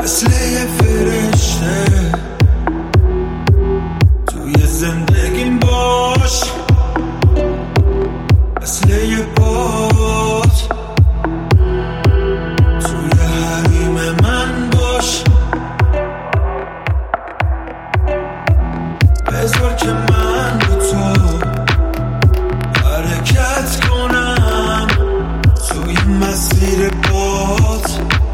مثل یه فرشته توی زندگیم باش، مثل یه باد توی حریم من باش. بذار که من با تو حرکت کنم توی مسیر باد،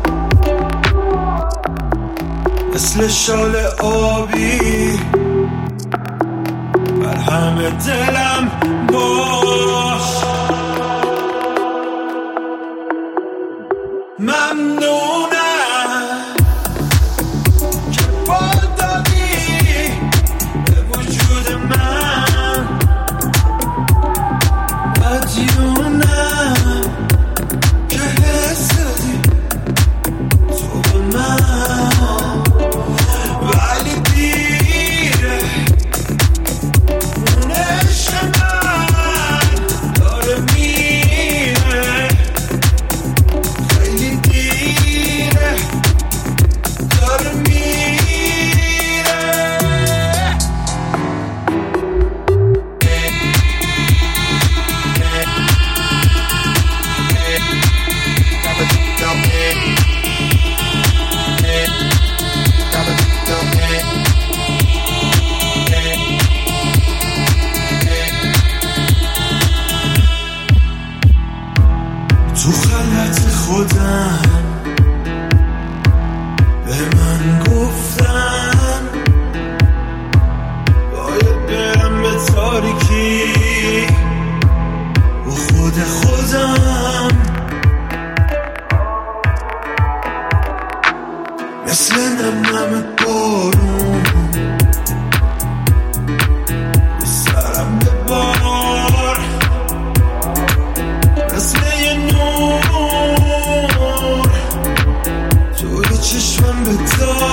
مثل شال آبی بر همه دلم باش. ممنونم که بال دادی به وجود من، مدیونم که حس دادی تو به من، ولی دیره اون عشق من داره میره، خیلی دیره داره میره. تو خلط خودم به من گفتن باید برم به تاریکی و خودم مثل نم بارون به سرم ببار، مثل یه نور توی چشمم بتار.